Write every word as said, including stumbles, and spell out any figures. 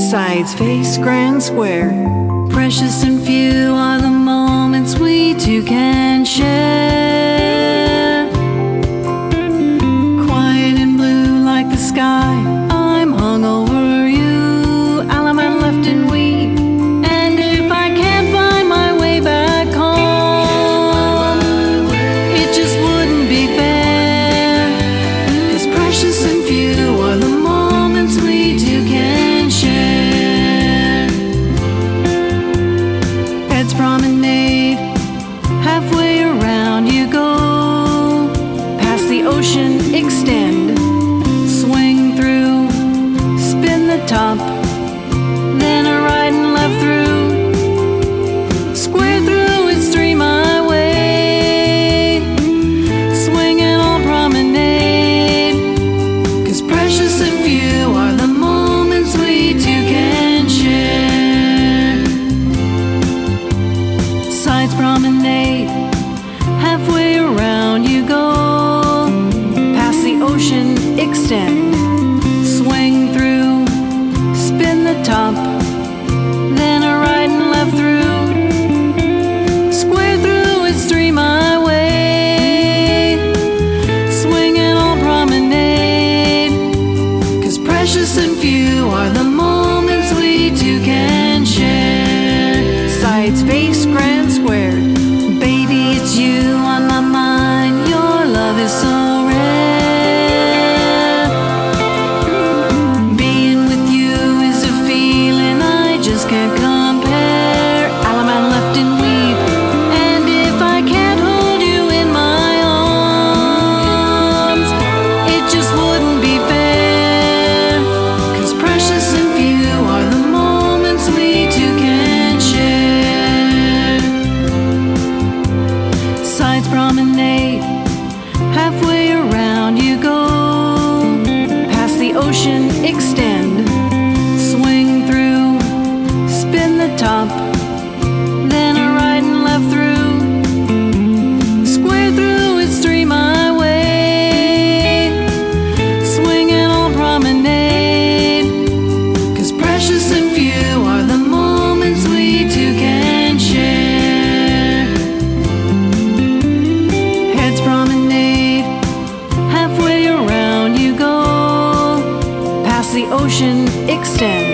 Sides face grand square. Precious and few are the moments we two can share. Quiet and blue like the sky, I'm hung over you. Alaman left and weep. And if I can't find my way back home, it just wouldn't be fair. 'Cause precious and few are the moments we two can share. Heads promenade, halfway around you go. Past the ocean extend, swing through, spin the top, then a right and left through, square through, it's three my way, swinging on promenade. 'Cause precious and few are the moments we two can share. Sides promenade, halfway around you go. Past the ocean extend, swing through, spin the top, then a right and left through, square through, it's three my way, swinging on promenade. 'Cause precious and few are the moments we two can share. Sides face grand square. Baby, it's you on my mind. Your love is so rare. Being with you is a feeling I just can't compare. Alaman left and weep. And if I can't hold you in my arms, it just wouldn't be fair. 'Cause precious and few are the moments we two can share. Sides promenade, halfway around you go. Past the ocean extend, swing through, spin the top, then a right and left through, square through, it's three my way, swinging on promenade. 'Cause precious and few are the moments we two can share. Heads promenade, halfway around you go. Past the ocean extend,